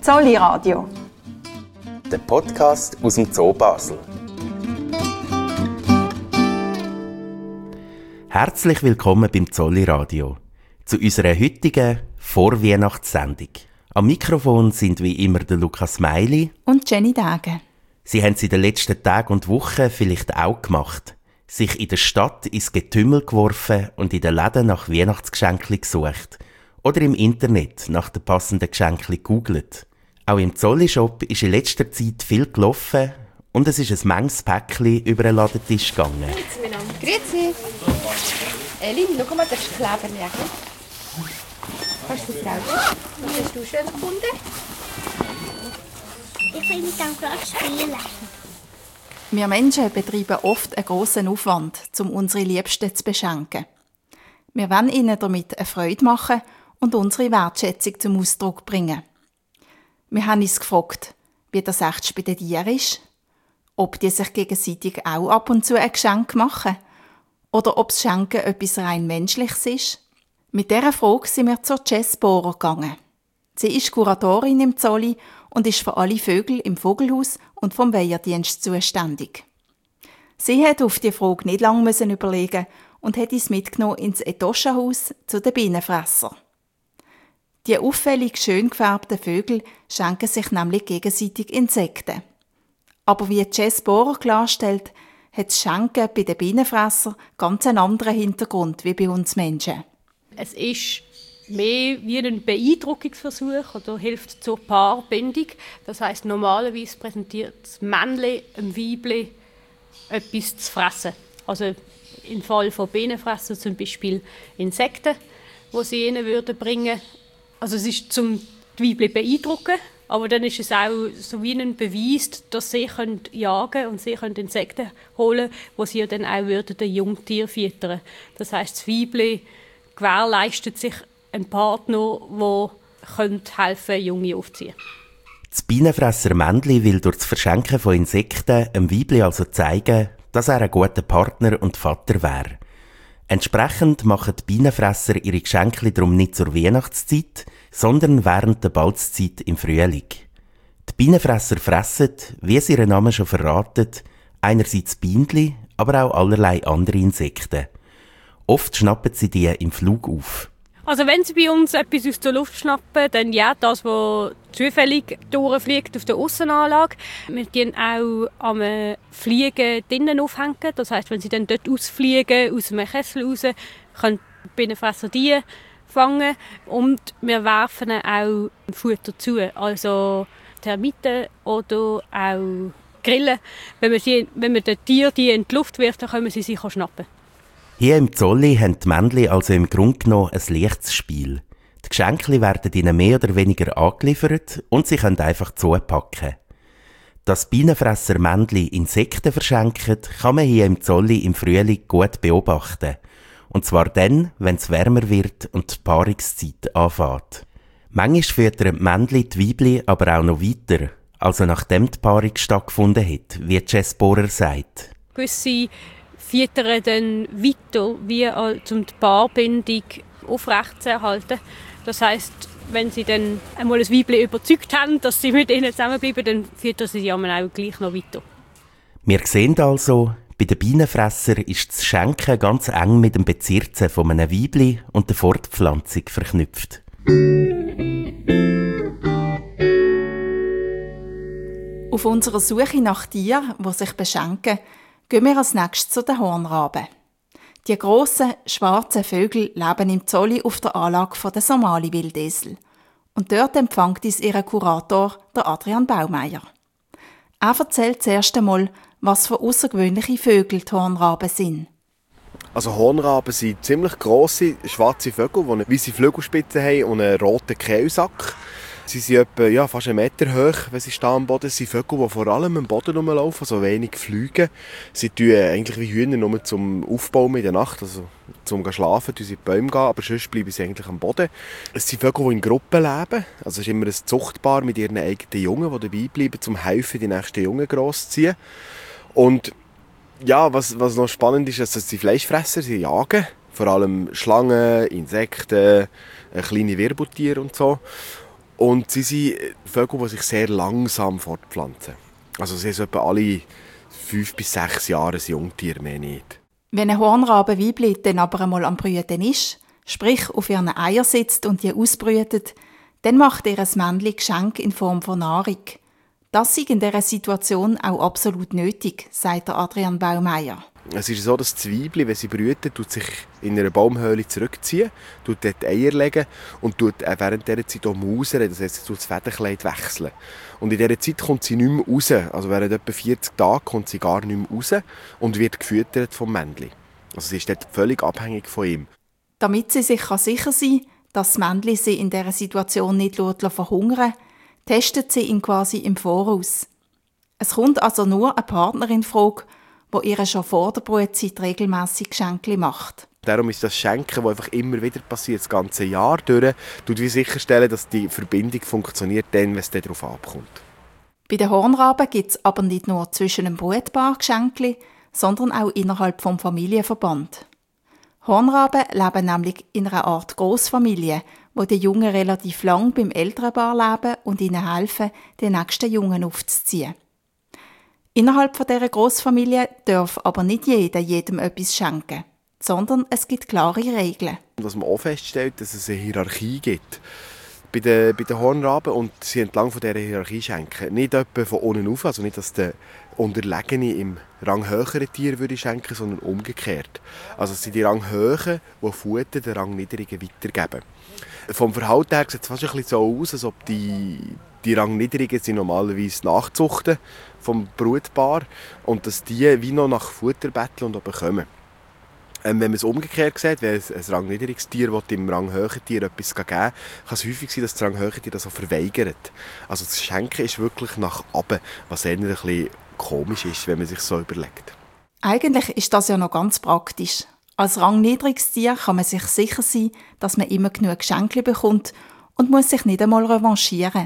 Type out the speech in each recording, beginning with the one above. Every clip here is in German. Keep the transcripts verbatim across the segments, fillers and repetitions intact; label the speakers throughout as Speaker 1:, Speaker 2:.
Speaker 1: Zolli Radio.
Speaker 2: Der Podcast aus dem Zoo Basel. Herzlich willkommen beim Zolli Radio zu unserer heutigen Vorweihnachtssendung. Am Mikrofon sind wie immer der Lukas Meili
Speaker 1: und Jenny Dage.
Speaker 2: Sie haben es in den letzten Tagen und Wochen vielleicht auch gemacht. Sich in der Stadt ins Getümmel geworfen und in den Läden nach Weihnachtsgeschenkli gesucht. Oder im Internet nach den passenden Geschenkli gegoogelt. Auch im Zolli-Shop ist in letzter Zeit viel gelaufen und es ist ein manches Päckchen über den Ladentisch gegangen.
Speaker 3: Grüezi miteinander. Grüezi. Elin, schau mal, das ist Kleberjäger. Kannst du das selber? Was hast du schön gefunden?
Speaker 4: Ich will mit dem gerade spielen.
Speaker 1: Wir Menschen betreiben oft einen grossen Aufwand, um unsere Liebsten zu beschenken. Wir wollen ihnen damit eine Freude machen und unsere Wertschätzung zum Ausdruck bringen. Wir haben uns gefragt, wie das echt bei den Tieren ist, ob die sich gegenseitig auch ab und zu ein Geschenk machen oder ob das Schenken etwas rein Menschliches ist. Mit dieser Frage sind wir zur Jess Bohrer gegangen. Sie ist Kuratorin im Zolli und ist für alle Vögel im Vogelhaus und vom Wehrdienst zuständig. Sie hat auf die Frage nicht lange überlegen und hat uns mitgenommen ins Etoschenhaus zu den Bienenfressern. Die auffällig schön gefärbten Vögel schenken sich nämlich gegenseitig Insekten. Aber wie Jess Bohrer klarstellt, hat das Schenken bei den Bienenfressern ganz einen anderen Hintergrund wie bei uns Menschen.
Speaker 5: Es ist mehr wie ein Beeindruckungsversuch oder hilft zur Paarbindung. Das heisst, normalerweise präsentiert das Männchen dem Weibchen etwas zu fressen. Also im Fall von Bienenfressern zum Beispiel Insekten, die sie ihnen würden bringen. Also es ist zum die Weibchen beeindrucken, aber dann ist es auch so wie ein Beweis, dass sie können jagen und sie können Insekten holen, wo sie dann auch würden den Jungtier füttern. Das heisst, das Weibchen gewährleistet sich einen Partner, der helfen könnte, Junge aufzuziehen.
Speaker 2: Das Bienenfresser-Männchen will durch das Verschenken von Insekten einem Weibchen also zeigen, dass er ein guter Partner und Vater wäre. Entsprechend machen die Bienenfresser ihre Geschenke darum nicht zur Weihnachtszeit, sondern während der Balzzeit im Frühling. Die Bienenfresser fressen, wie es ihr Name schon verratet, einerseits Bienenchen, aber auch allerlei andere Insekten. Oft schnappen sie die im Flug auf.
Speaker 5: Also wenn sie bei uns etwas aus der Luft schnappen, dann ja, das, was zufällig durchfliegt auf der Aussenanlage. Wir tun auch am Fliegen drinnen aufhängen. Das heisst, wenn sie dann dort ausfliegen, aus einem Kessel raus, können die Bienenfresser die fangen. Und wir werfen auch Futter zu, also Termiten oder auch Grillen. Wenn man, sie, wenn man den Tieren die in die Luft wirft, dann können sie sich schnappen.
Speaker 2: Hier im Zolli haben die Männchen also im Grunde genommen ein leichtes Spiel. Die Geschenke werden ihnen mehr oder weniger angeliefert und sie können einfach zupacken. Dass Bienenfresser-Männchen Insekten verschenken, kann man hier im Zolli im Frühling gut beobachten. Und zwar dann, wenn es wärmer wird und die Paarungszeit anfängt. Manchmal füttern die Männchen die Weibchen aber auch noch weiter, also nachdem die Paarung stattgefunden hat, wie Jess Bohrer sagt.
Speaker 5: Gewisse füttern dann weiter, wie um die Paarbindung aufrechtzuerhalten. Das heisst, wenn sie dann einmal ein Weibchen überzeugt haben, dass sie mit ihnen zusammenbleiben, dann füttern sie sie auch gleich noch weiter.
Speaker 2: Wir sehen also, bei den Bienenfressern ist das Schenken ganz eng mit dem Bezirzen von einem Weibchen und der Fortpflanzung verknüpft.
Speaker 1: Auf unserer Suche nach Tieren, die sich beschenken, gehen wir als nächstes zu den Hornraben. Die grossen, schwarzen Vögel leben im Zolli auf der Anlage der Somali-Wildesel. Und dort empfängt uns ihr Kurator, der Adrian Baumeier. Er erzählt zuerst einmal, was für außergewöhnliche Vögel die Hornraben sind.
Speaker 6: Also Hornraben sind ziemlich grosse, schwarze Vögel, die eine weisse Flügelspitze haben und einen roten Kehlsack. Sie sind etwa ja, fast einen Meter hoch, wenn sie stehen am Boden. Sie sind Vögel, die vor allem am Boden rumlaufen, so wenig fliegen. Sie tun eigentlich wie Hühner nur zum Aufbauen in der Nacht, also zum Schlafen, tun sie in die Bäume gehen, aber sonst bleiben sie eigentlich am Boden. Es sind Vögel, die in Gruppen leben. Also es ist immer ein Zuchtpaar mit ihren eigenen Jungen, die dabei bleiben, um helfen, die nächsten Jungen großzuziehen. Und ja, was, was noch spannend ist, ist, dass sie Fleischfresser sie jagen. Vor allem Schlangen, Insekten, kleine Wirbeltiere und so. Und sie sind Vögel, die sich sehr langsam fortpflanzen. Also sie sind etwa alle fünf bis sechs Jahre ein Jungtier, mehr nicht.
Speaker 1: Wenn ein Hornrabenweibli dann aber einmal am Brüten ist, sprich auf ihren Eier sitzt und die ausbrütet, dann macht ihr ein Männchen Geschenk in Form von Nahrung. Das ist in dieser Situation auch absolut nötig, sagt Adrian Baumeier.
Speaker 6: Es ist so, dass die Weibli, wenn sie brüten, tut sich in einer Baumhöhle zurückziehen, tut dort Eier legen und tut während dieser Zeit auch mausern, das heisst, sie tut das Federkleid wechseln. Und in dieser Zeit kommt sie nicht mehr raus, also während etwa vierzig Tagen kommt sie gar nicht mehr raus und wird gefüttert vom Männchen. Also sie ist dort völlig abhängig von ihm.
Speaker 1: Damit sie sich sicher sein kann, dass das Männchen sie in dieser Situation nicht verhungern lässt, testet sie ihn quasi im Voraus. Es kommt also nur eine Partnerin in Frage, die ihr schon vor der Brutzeit regelmässig Geschenke macht.
Speaker 6: Darum ist das Schenken, das einfach immer wieder passiert, das ganze Jahr durch, tut wie sicherstellen, dass die Verbindung funktioniert, dann, wenn es darauf ankommt.
Speaker 1: Bei den Hornraben gibt es aber nicht nur zwischen einem Brutpaar Geschenke, sondern auch innerhalb des Familienverbands. Hornraben leben nämlich in einer Art Grossfamilie, wo die Jungen relativ lang beim Elternpaar leben und ihnen helfen, die nächsten Jungen aufzuziehen. Innerhalb dieser Grossfamilie darf aber nicht jeder jedem etwas schenken, sondern es gibt klare Regeln.
Speaker 6: Was man auch feststellt, dass es eine Hierarchie gibt bei den, bei den Hornraben und sie entlang von dieser Hierarchie schenken. Nicht etwa von unten auf, also nicht, dass der Unterlegene im Rang höheren Tier würde schenken, sondern umgekehrt. Also es sind die Rang Höhen, die Futter den Rang Niedrigen weitergeben. Vom Verhalten her sieht es fast ein bisschen so aus, als ob die, die Rang Niedrigen sind normalerweise Nachzuchten vom Brutpaar und dass die wie noch nach Futter betteln und auch bekommen. Ähm, wenn man es umgekehrt sieht, wenn ein, ein rangniedriges Tier dem ranghöheren Tier etwas geben kann, kann es häufig sein, dass das ranghöhere Tier das auch verweigert. Also das Schenken ist wirklich nach oben, was eher ein bisschen komisch ist, wenn man sich so überlegt.
Speaker 1: Eigentlich ist das ja noch ganz praktisch. Als rangniedriges Tier kann man sich sicher sein, dass man immer genug Geschenke bekommt und muss sich nicht einmal revanchieren.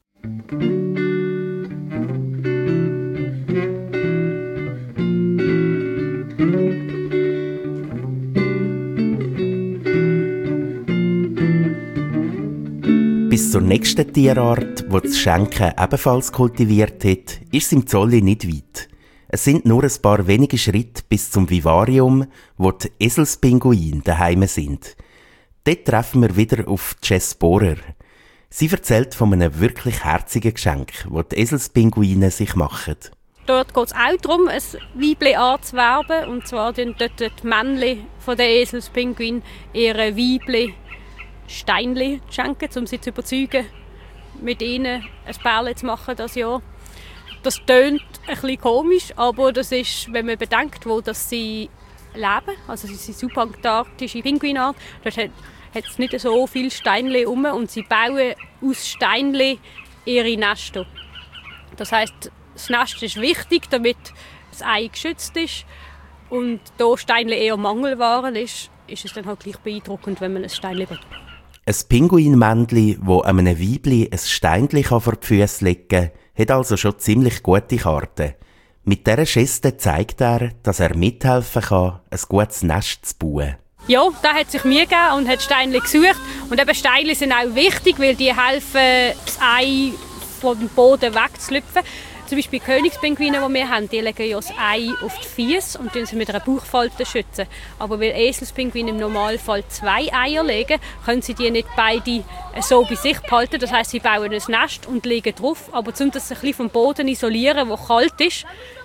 Speaker 2: Bis zur nächsten Tierart, die das Schenken ebenfalls kultiviert hat, ist es im Zolli nicht weit. Es sind nur ein paar wenige Schritte bis zum Vivarium, wo die Eselspinguine daheim sind. Dort treffen wir wieder auf Jess Bohrer. Sie erzählt von einem wirklich herzigen Geschenk, das die Eselspinguine sich machen.
Speaker 5: Dort geht es auch darum, ein Weibchen anzuwerben. Und zwar dann dort die Männchen von der Eselspinguine ihre Weibchen Steinchen schenken, um sie zu überzeugen, mit ihnen ein Pärchen zu machen das Jahr. Das tönt ein bisschen komisch, aber das ist, wenn man bedenkt, wo das sie leben, also sie sind subantarktische Pinguinart, dort hat es nicht so viele Steinchen herum und sie bauen aus Steinchen ihre Nester. Das heisst, das Nest ist wichtig, damit das Ei geschützt ist und da Steinchen eher Mangelware ist, ist es dann halt gleich beeindruckend, wenn man ein Steinchen hat.
Speaker 2: Ein Pinguinmännchen, das einem Weibli ein Steinchen vor die Füße legen kann, hat also schon ziemlich gute Karten. Mit dieser Geste zeigt er, dass er mithelfen kann, ein gutes Nest zu bauen.
Speaker 5: Ja, der hat sich Mühe gegeben und hat Steinchen gesucht. Und eben Steinchen sind auch wichtig, weil die helfen, das Ei vom Boden wegzulüpfen. Zum Beispiel Königspinguine, die wir haben, die legen ja das Ei auf die Füße und sie mit einer Bauchfalte schützen. Aber weil Eselspinguine im Normalfall zwei Eier legen, können sie die nicht beide so bei sich behalten. Das heisst, sie bauen ein Nest und legen drauf. Aber um das ein bisschen vom Boden isolieren, wo kalt ist,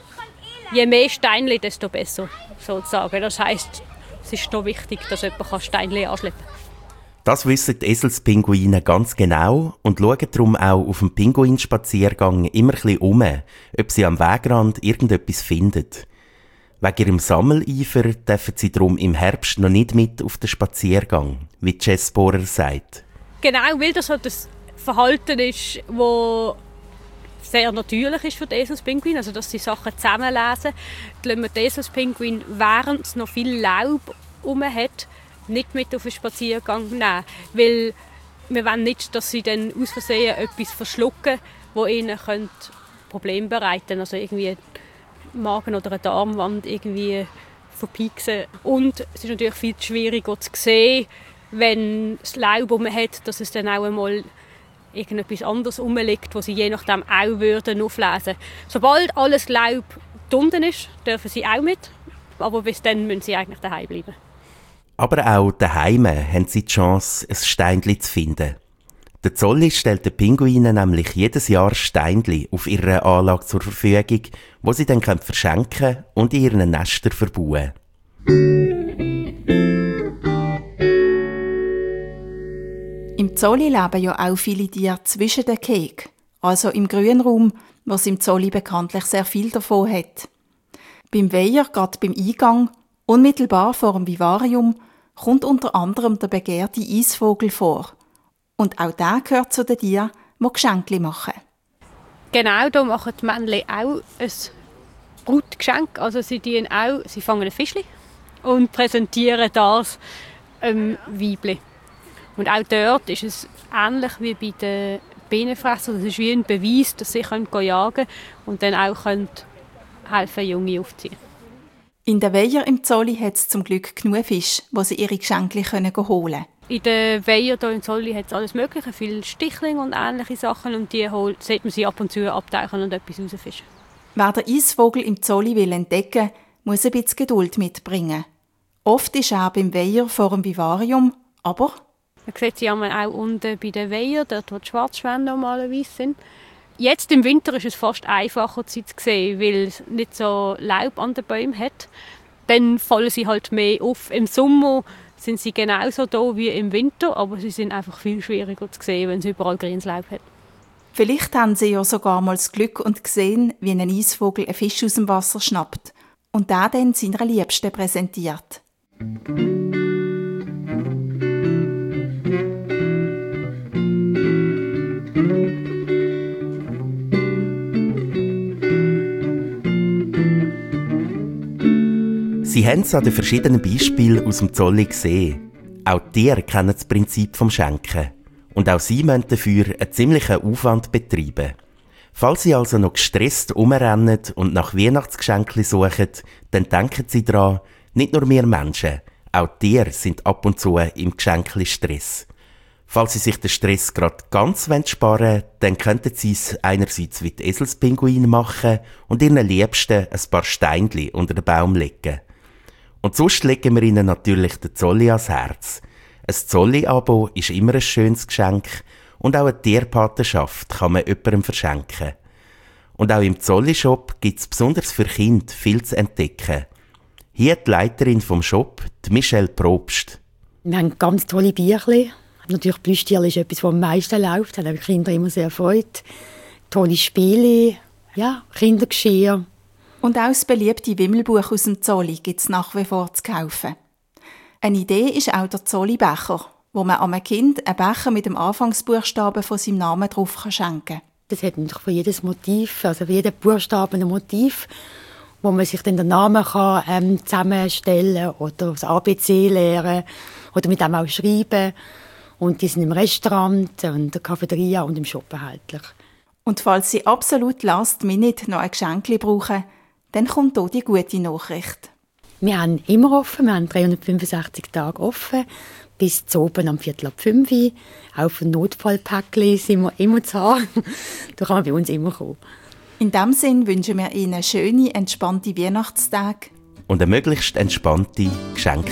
Speaker 5: je mehr Steinchen, desto besser, sozusagen. Das heisst, es ist noch wichtig, dass jemand Steinchen anschleppen kann.
Speaker 2: Das wissen die Eselspinguine ganz genau und schauen darum auch auf dem Pinguinspaziergang immer ein bisschen um, ob sie am Wegrand irgendetwas finden. Wegen ihrem Sammeleifer dürfen sie darum im Herbst noch nicht mit auf den Spaziergang, wie Jess Bohrer sagt.
Speaker 5: Genau, weil das halt das Verhalten ist, das sehr natürlich ist für die Eselspinguine, also dass sie Sachen zusammenlesen. Lassen wir die Eselspinguine, während es noch viel Laub herum hat, nicht mit auf den Spaziergang nehmen, weil wir wollen nicht, dass sie dann aus Versehen etwas verschlucken, das ihnen Probleme bereiten könnte, also irgendwie Magen- oder eine Darmwand irgendwie verpieksen. Und es ist natürlich viel schwieriger zu sehen, wenn es Laub herum hat, dass es dann auch einmal irgendetwas anderes rumliegt, das sie je nachdem auch würden auflesen. Sobald alles Laub unten ist, dürfen sie auch mit, aber bis dann müssen sie eigentlich daheim bleiben.
Speaker 2: Aber auch daheim haben sie die Chance, ein Steinchen zu finden. Der Zolli stellt den Pinguinen nämlich jedes Jahr Steinchen auf ihrer Anlage zur Verfügung, die sie dann verschenken und in ihren Nestern verbauen.
Speaker 1: Im Zolli leben ja auch viele Tiere zwischen den Kegen, also im Grünraum, wo es im Zolli bekanntlich sehr viel davon hat. Beim Weiher, gerade beim Eingang, unmittelbar vor dem Vivarium, kommt unter anderem der begehrte Eisvogel vor. Und auch der gehört zu den Tieren, die Geschenke machen.
Speaker 5: Genau, da machen die Männchen auch ein Brutgeschenk. Also sie, dienen auch, sie fangen ein Fischchen und präsentieren das ähm, Weibchen. Und auch dort ist es ähnlich wie bei den Bienenfressern. Das ist wie ein Beweis, dass sie jagen können und dann auch können helfen, Junge aufziehen.
Speaker 1: In den Weiher im Zolli hat es zum Glück genug Fisch, wo sie ihre Geschenke holen können.
Speaker 5: In den Weiher hier im Zolli hat es alles Mögliche, viele Stichlinge und ähnliche Sachen. Und die holt, sieht man sie ab und zu abtauchen und etwas rausfischen.
Speaker 1: Wer den Eisvogel im Zolli will entdecken, muss ein bisschen Geduld mitbringen. Oft ist er beim Weiher vor dem Vivarium, aber...
Speaker 5: Man sieht sie auch unten bei den Weiher, dort wo die Schwarzschwänne normalerweise sind. Jetzt im Winter ist es fast einfacher, sie zu sehen, weil es nicht so Laub an den Bäumen hat. Dann fallen sie halt mehr auf. Im Sommer sind sie genauso da wie im Winter, aber sie sind einfach viel schwieriger zu sehen, wenn es überall grünes Laub hat.
Speaker 1: Vielleicht haben sie ja sogar mal das Glück und gesehen, wie ein Eisvogel einen Fisch aus dem Wasser schnappt und den dann seiner Liebsten präsentiert.
Speaker 2: Sie haben es an den verschiedenen Beispielen aus dem Zolli gesehen. Auch die kennen das Prinzip vom Schenken. Und auch sie müssen dafür einen ziemlichen Aufwand betreiben. Falls Sie also noch gestresst rumrennen und nach Weihnachtsgeschenken suchen, dann denken Sie daran, nicht nur wir Menschen, auch Tiere sind ab und zu im Geschenkli-Stress. Falls Sie sich den Stress gerade ganz sparen wollen, dann könnten Sie es einerseits wie die Eselspinguine machen und Ihren Liebsten ein paar Steinchen unter den Baum legen. Und sonst legen wir Ihnen natürlich den Zolli ans Herz. Ein Zolli-Abo ist immer ein schönes Geschenk und auch eine Tierpatenschaft kann man jemandem verschenken. Und auch im Zolli-Shop gibt es besonders für Kinder viel zu entdecken. Hier die Leiterin vom Shop, die Michelle Probst.
Speaker 7: Wir haben ganz tolle Bierchen. Natürlich Plüschtierchen ist etwas, was am meisten läuft. Das haben die Kinder immer sehr gefreut. Tolle Spiele, ja, Kindergeschirr.
Speaker 1: Und auch das beliebte Wimmelbuch aus dem Zolli gibt es nach wie vor zu kaufen. Eine Idee ist auch der Zolli-Becher, wo man einem Kind einen Becher mit dem Anfangsbuchstaben von seinem Namen drauf schenken kann.
Speaker 7: Das hat natürlich für jedes Motiv, also für jeden Buchstaben ein Motiv, wo man sich dann den Namen kann, ähm, zusammenstellen oder das A B C lernen oder mit dem auch schreiben. Und die sind im Restaurant, in der Cafeteria und im Shop erhältlich.
Speaker 1: Und falls Sie absolut last minute noch ein Geschenk brauchen, dann kommt hier die gute Nachricht.
Speaker 7: Wir haben immer offen, wir haben dreihundertfünfundsechzig Tage offen, bis zu oben am Viertel ab fünf. Auch für Notfallpäckchen sind wir immer zu haben. Da kann man bei uns immer kommen.
Speaker 1: In diesem Sinn wünschen wir Ihnen schöne, entspannte Weihnachtstage.
Speaker 2: Und eine möglichst entspannte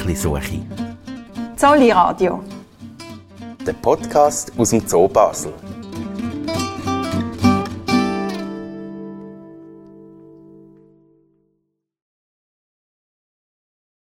Speaker 2: Geschenkli-Suche.
Speaker 1: Zolli Radio.
Speaker 2: Der Podcast aus dem Zoo Basel.